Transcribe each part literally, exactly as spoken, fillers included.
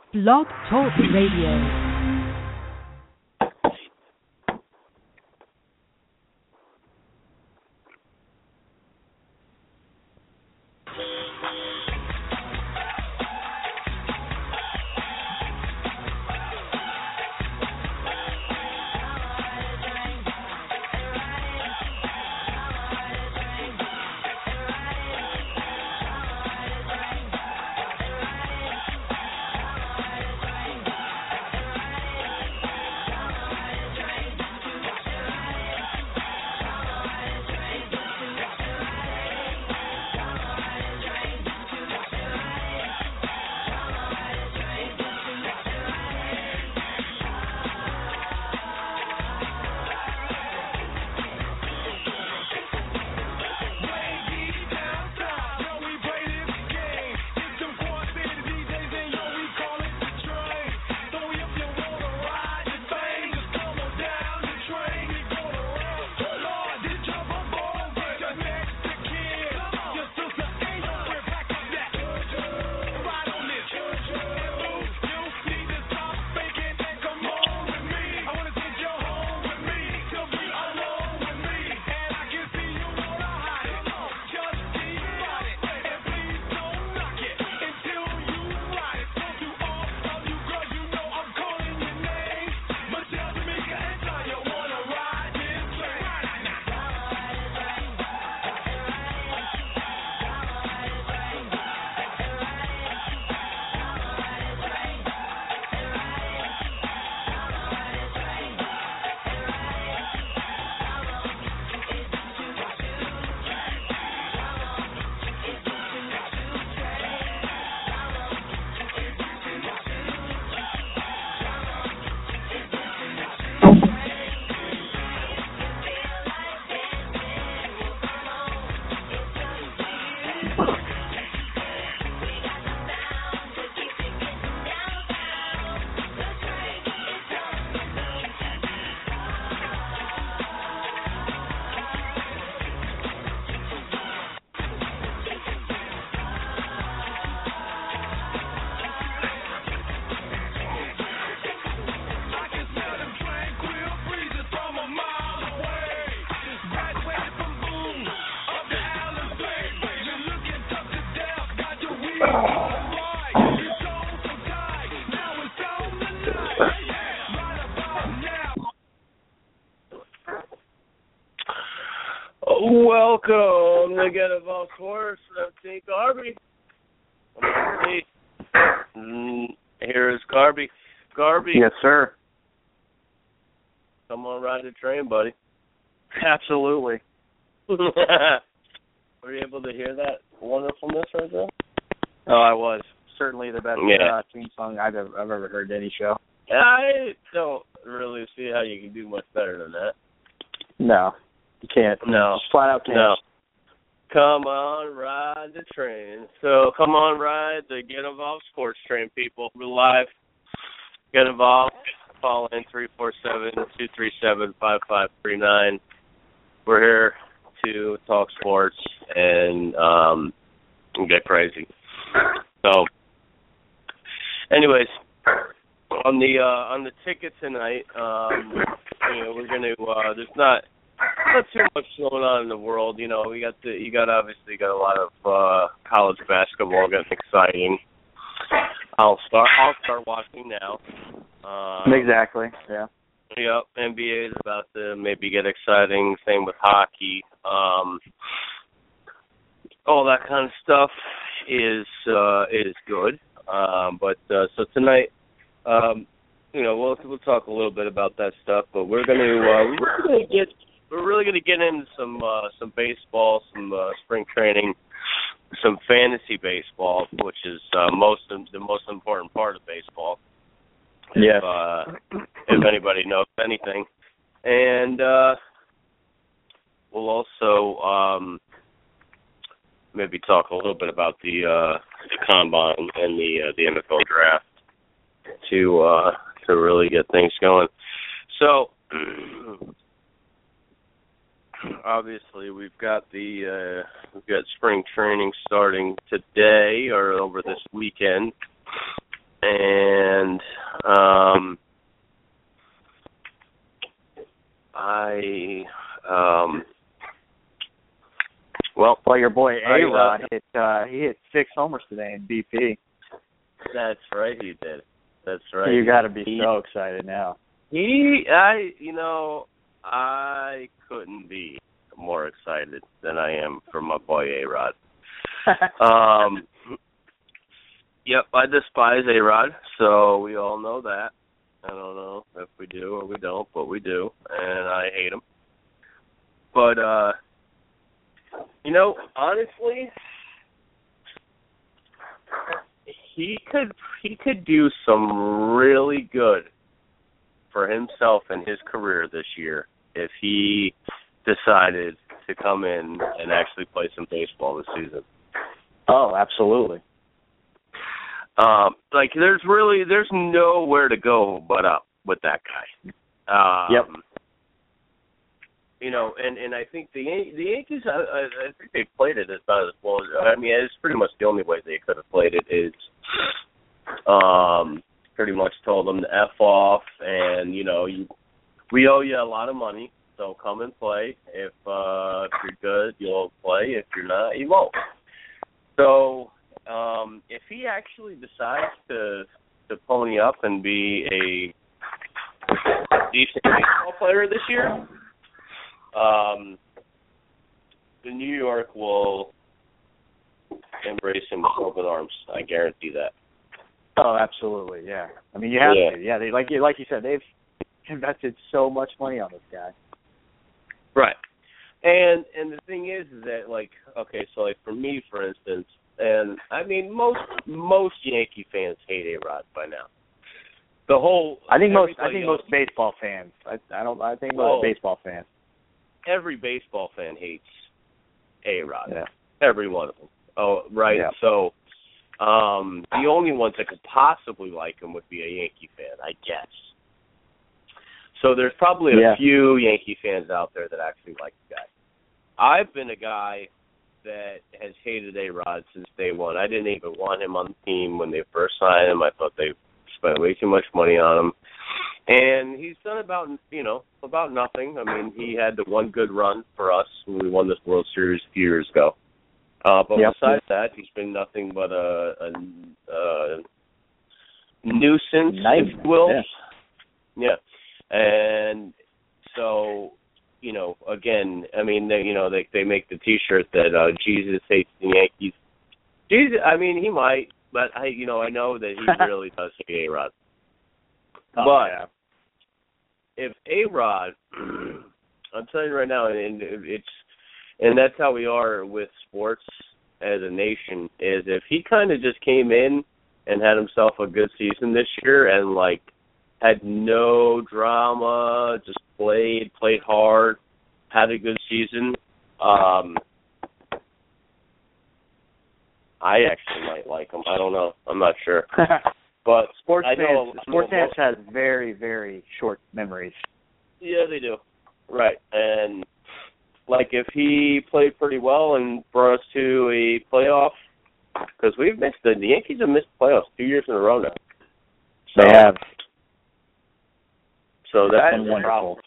Blog Talk Radio. Welcome to Get Involved Sports. I'm T. Garby. Mm, here is Garby. Garby. Yes, sir. Come on, ride the train, buddy. Absolutely. Were you able to hear that wonderfulness right there? Oh, I was. Certainly the best yeah. uh, theme song I've ever, I've ever heard to any show. I don't really see how you can do much better than that. No, you can't. No. Just flat out can't. No. Come on, ride the train. So come on, ride the Get Involved Sports train, people. We're live. Get involved. Call in three four seven, two three seven, five five three nine. We're here to talk sports and um, get crazy. So, anyways, on the uh, on the ticket tonight, um, you know, we're gonna. Uh, there's not not too much going on in the world. You know, we got the you got obviously got a lot of uh, college basketball getting exciting. I'll start. I'll start watching now. Um, exactly. Yeah. Yep. N B A is about to maybe get exciting. Same with hockey. Um, all that kind of stuff is uh, is good. Um, but uh, so tonight, um, you know, we'll we'll talk a little bit about that stuff. But we're gonna uh, we're gonna get we're really gonna get into some uh, some baseball, some uh, spring training, some fantasy baseball, which is uh, most the most important part of baseball. Yeah. If, uh, if anybody knows anything, and uh, we'll also um, maybe talk a little bit about the, uh, the combine and the uh, the N F L draft to uh, to really get things going. So obviously we've got the uh, we've got spring training starting today or over this weekend. and um, I um, well, well, your boy I, A-Rod uh, hit uh, he hit six homers today in B P. That's right, he did. That's right. You got to be he, so excited now. He, I, you know, I couldn't be more excited than I am for my boy A-Rod. um, yep, I despise A-Rod, so we all know that. I don't know if we do or we don't, but we do, and I hate him. But, uh, you know, honestly, he could he could do some really good for himself and his career this year if he decided to come in and actually play some baseball this season. Oh, absolutely. Um, like there's really there's nowhere to go but up with that guy. Um, yep. You know, and, and I think the the Yankees, I, I, I think they played it as about as well. I mean, it's pretty much the only way they could have played it is, um, pretty much told them to F off, and you know, you, we owe you a lot of money, so come and play. If uh, if you're good, you'll play. If you're not, you won't. So, um, if he actually decides to to pony up and be a decent baseball player this year. Um, the New York will embrace him with open arms. I guarantee that. Oh, absolutely, yeah. I mean, you have yeah. to. Yeah, they, like you like you said, they've invested so much money on this guy. Right. And and the thing is, is that like okay, so like for me, for instance, and I mean most most Yankee fans hate A-Rod by now. The whole I think most I think else, most baseball fans. I, I don't. I think most oh, baseball fans. Every baseball fan hates A-Rod. Yeah. Every one of them. Oh, right. Yeah. So um, the only ones that could possibly like him would be a Yankee fan, I guess. So there's probably a yeah. few Yankee fans out there that actually like the guy. I've been a guy that has hated A-Rod since day one. I didn't even want him on the team when they first signed him. I thought they spent way too much money on him. And he's done about, you know, about nothing. I mean, he had the one good run for us when we won this World Series a few years ago. Uh, but yep. besides that, he's been nothing but a, a, a nuisance, nice. if you will. Yeah. yeah. And so, you know, again, I mean, they, you know, they they make the T-shirt that uh, Jesus hates the Yankees. Jesus, I mean, he might, but I, you know, I know that he really does hate A-Rod. Oh, but yeah. if A-Rod, I'm telling you right now, and it's, and that's how we are with sports as a nation, is if he kind of just came in and had himself a good season this year and, like, had no drama, just played, played hard, had a good season, um, I actually might like him. I don't know. I'm not sure. But sports I know, fans, sports fans have very, very short memories. Yeah, they do. Right. And, like, if he played pretty well and brought us to a playoff, because we've missed the, the Yankees have missed playoffs two years in a row now. So, they have. So that's been wonderful.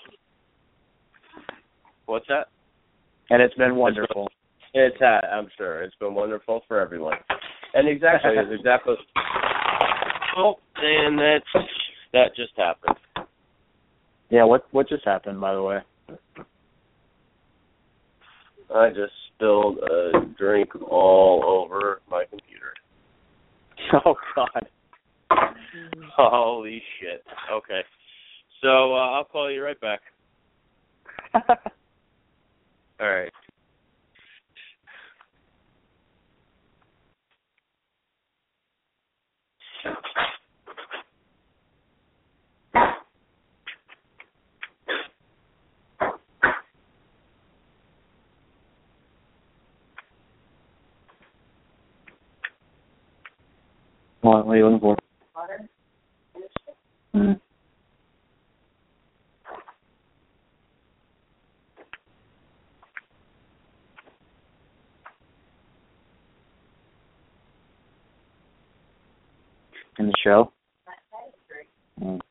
What's that? And it's been wonderful. It's had, I'm sure. It's been wonderful for everyone. And exactly, it's exactly. Oh, and that's that just happened. Yeah, what what just happened, by the way? I just spilled a drink all over my computer. Oh God! Holy shit! Okay, so uh, I'll call you right back. All right. What are you looking for? Water. Mm. in the show? Mm.